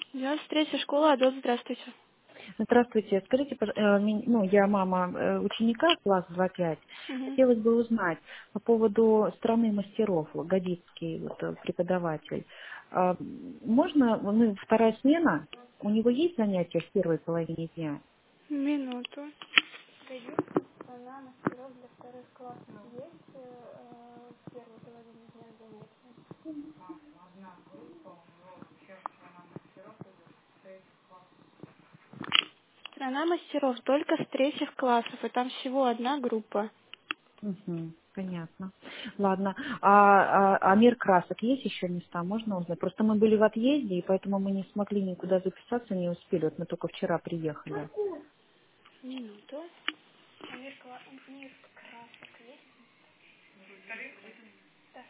93-я школа, Адот, здравствуйте. Здравствуйте. Скажите, ну, я мама ученика, класс 2-5. Мгм. Хотелось бы узнать по поводу страны мастеров, Годицкий вот, преподаватель. А, Можно, ну, вторая смена, у него есть занятия в первой половине дня? Минуту. Она мастеров для вторых классов есть в первой половине дня занятия? Страна мастеров только с третьих классов, и там всего одна группа. Мгм, понятно. Ладно. А мир красок есть еще места? Можно узнать? Просто мы были в отъезде, и поэтому мы не смогли никуда записаться, не успели. Вот мы только вчера приехали. Минуту. Мир красок есть? Да.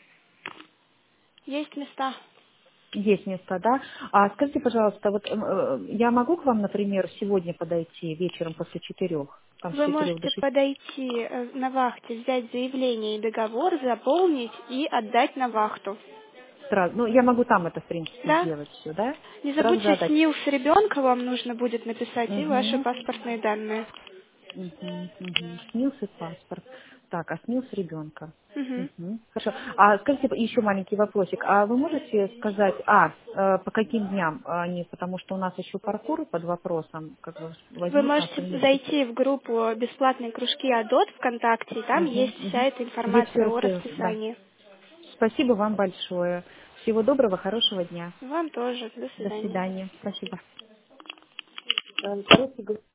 Есть места. Есть места, да? А скажите, пожалуйста, вот я могу к вам, например, сегодня подойти вечером после 4, там с Вы 4 до можете 6? подойти на вахте, взять заявление и договор, заполнить и отдать на вахту. Сразу, ну, я могу там это, в принципе, Да? сделать все, да? Не Сразу же забудьте отдать. СНИЛС ребенка, вам нужно будет написать, и ваши Угу. паспортные данные. Угу. СНИЛС и паспорт. Так, а СНИЛС ребенка. Мгм. Угу. Хорошо. А скажите, еще маленький вопросик. А вы можете сказать, по каким дням они, потому что у нас еще паркур под вопросом, как бы Вы возникнет, можете конечно. зайти в группу «Бесплатные кружки АДОТ» ВКонтакте, и там Угу, есть вся угу. эта Здесь все информация о рассказано, да. расписании. Спасибо вам большое. Всего доброго, хорошего дня. Вам тоже. До До свидания. свидания. Спасибо. По-русски